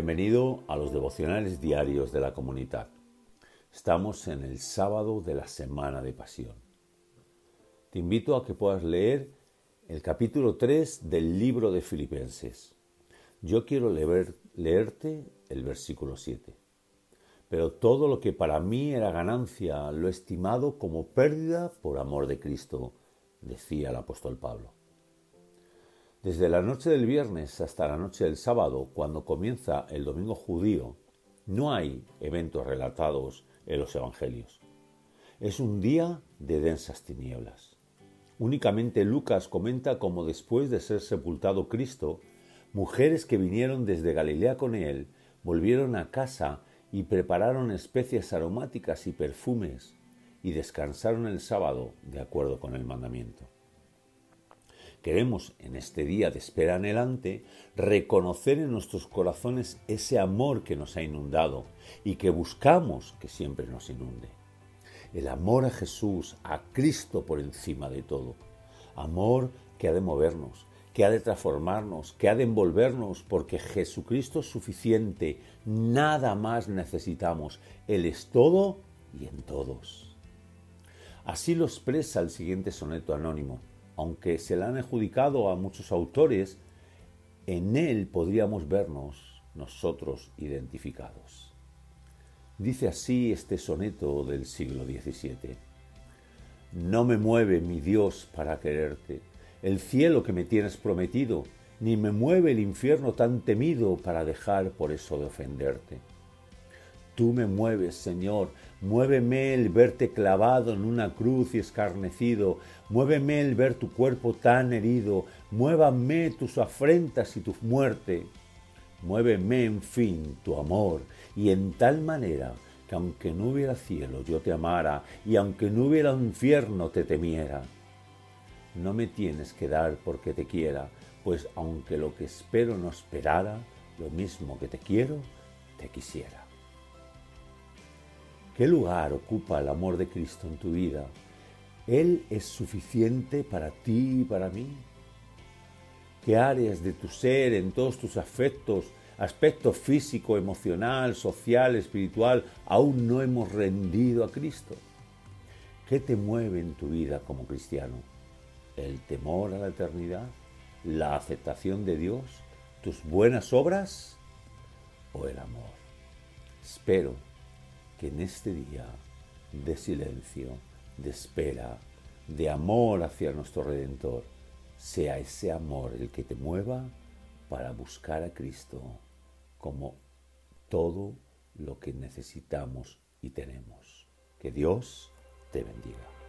Bienvenido a los devocionales diarios de la comunidad. Estamos en el sábado de la Semana de Pasión. Te invito a que puedas leer el capítulo 3 del libro de Filipenses. Yo quiero leerte el versículo 7. Pero todo lo que para mí era ganancia lo he estimado como pérdida por amor de Cristo, decía el apóstol Pablo. Desde la noche del viernes hasta la noche del sábado, cuando comienza el domingo judío, no hay eventos relatados en los evangelios. Es un día de densas tinieblas. Únicamente Lucas comenta cómo después de ser sepultado Cristo, mujeres que vinieron desde Galilea con él volvieron a casa y prepararon especias aromáticas y perfumes y descansaron el sábado de acuerdo con el mandamiento. Queremos, en este día de espera anhelante, reconocer en nuestros corazones ese amor que nos ha inundado y que buscamos que siempre nos inunde. El amor a Jesús, a Cristo por encima de todo. Amor que ha de movernos, que ha de transformarnos, que ha de envolvernos, porque Jesucristo es suficiente, nada más necesitamos. Él es todo y en todos. Así lo expresa el siguiente soneto anónimo. Aunque se le han adjudicado a muchos autores, en él podríamos vernos nosotros identificados. Dice así este soneto del siglo XVII. No me mueve, mi Dios, para quererte, el cielo que me tienes prometido, ni me mueve el infierno tan temido para dejar por eso de ofenderte. Tú me mueves, Señor, muéveme el verte clavado en una cruz y escarnecido, muéveme el ver tu cuerpo tan herido, muévame tus afrentas y tu muerte, muéveme, en fin, tu amor, y en tal manera que aunque no hubiera cielo yo te amara, y aunque no hubiera infierno te temiera. No me tienes que dar porque te quiera, pues aunque lo que espero no esperara, lo mismo que te quiero, te quisiera. ¿Qué lugar ocupa el amor de Cristo en tu vida? ¿Él es suficiente para ti y para mí? ¿Qué áreas de tu ser, en todos tus afectos, aspecto físico, emocional, social, espiritual, aún no hemos rendido a Cristo? ¿Qué te mueve en tu vida como cristiano? ¿El temor a la eternidad? ¿La aceptación de Dios? ¿Tus buenas obras? ¿O el amor? Espero que en este día de silencio, de espera, de amor hacia nuestro Redentor, sea ese amor el que te mueva para buscar a Cristo como todo lo que necesitamos y tenemos. Que Dios te bendiga.